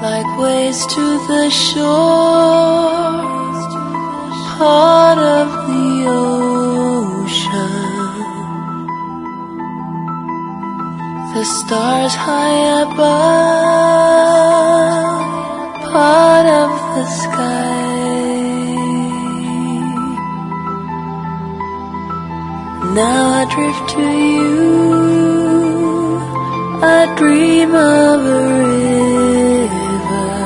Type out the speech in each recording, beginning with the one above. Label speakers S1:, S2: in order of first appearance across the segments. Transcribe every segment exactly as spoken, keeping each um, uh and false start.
S1: like waves to the shore, part of the ocean. The stars high above, part of the sky. Now I drift to you, I dream of a river,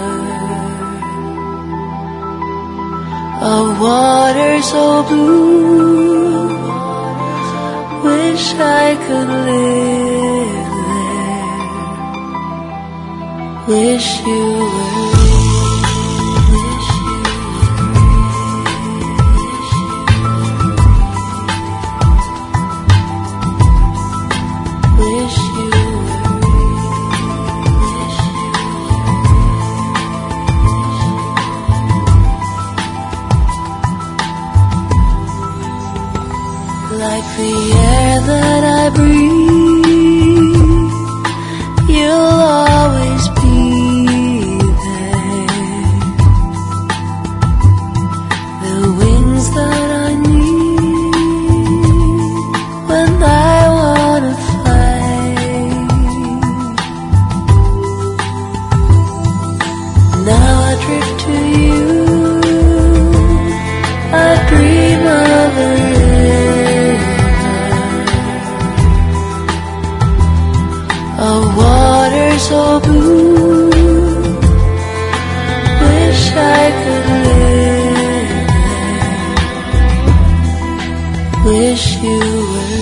S1: of water so blue, wish I could live there, wish you were. Like the air that I breathe, you'll always be there. The wings that I need when I wanna fly. Now I drift to you, I dream of a of water so blue, wish I could live there, wish you were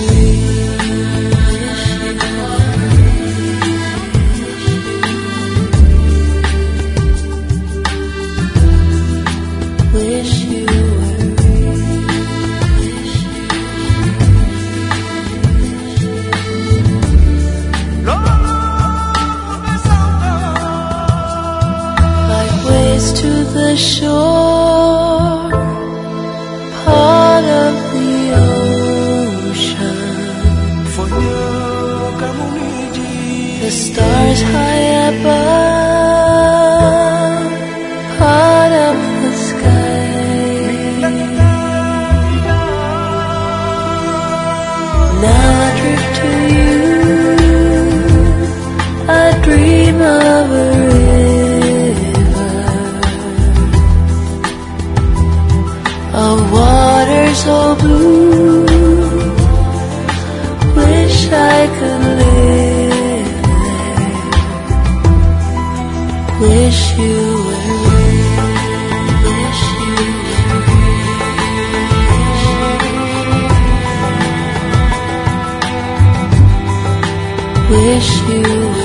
S1: real, wish you to the shore, part of the ocean. The stars high above, part of the sky. Now I drift to you, I dream of a of water so blue, wish I could live there, wish you were real, wish you were real, wish you were real.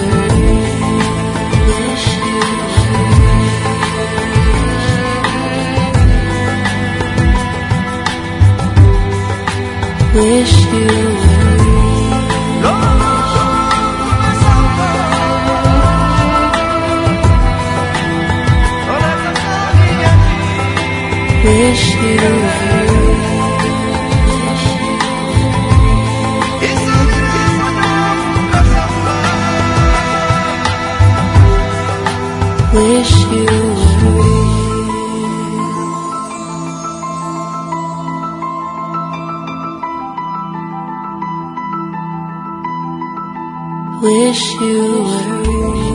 S1: Wish you were wish you were wish you were wish you were